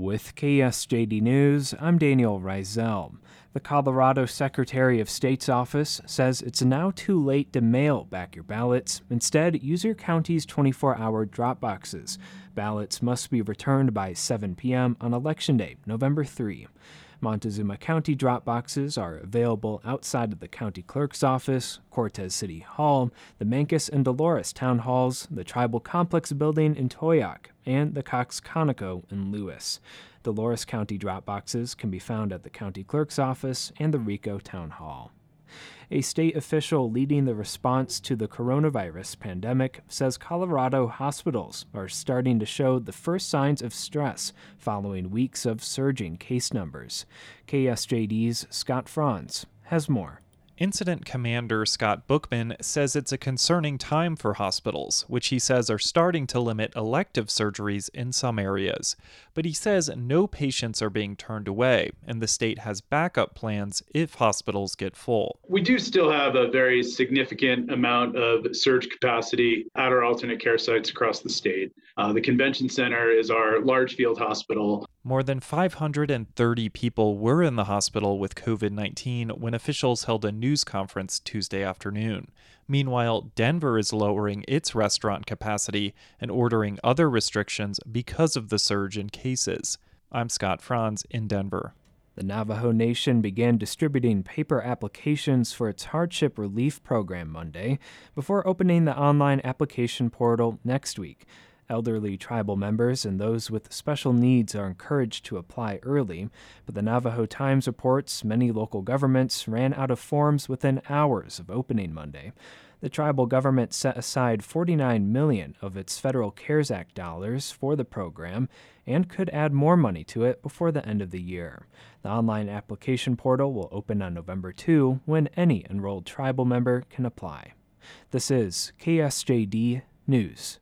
With KSJD News, I'm Daniel Reisel. The Colorado Secretary of State's office says it's now too late to mail back your ballots. Instead, use your county's 24-hour drop boxes. Ballots must be returned by 7 p.m. on Election Day, November 3. Montezuma County drop boxes are available outside of the county clerk's office, Cortez City Hall, the Mancos and Dolores town halls, the Tribal Complex building in Toyoak, and the Cox Conoco in Lewis. Dolores County drop boxes can be found at the county clerk's office and the Rico Town Hall. A state official leading the response to the coronavirus pandemic says Colorado hospitals are starting to show the first signs of stress following weeks of surging case numbers. KSJD's Scott Franz has more. Incident Commander Scott Bookman says it's a concerning time for hospitals, which he says are starting to limit elective surgeries in some areas. But he says no patients are being turned away, and the state has backup plans if hospitals get full. We do still have a very significant amount of surge capacity at our alternate care sites across the state. The convention center is our large field hospital. More than 530 people were in the hospital with COVID-19 when officials held a news conference Tuesday afternoon. Meanwhile, Denver is lowering its restaurant capacity and ordering other restrictions because of the surge in cases. I'm Scott Franz in Denver. The Navajo Nation began distributing paper applications for its hardship relief program Monday before opening the online application portal next week. Elderly tribal members and those with special needs are encouraged to apply early, but the Navajo Times reports many local governments ran out of forms within hours of opening Monday. The tribal government set aside $49 million of its federal CARES Act dollars for the program and could add more money to it before the end of the year. The online application portal will open on November 2 when any enrolled tribal member can apply. This is KSJD News.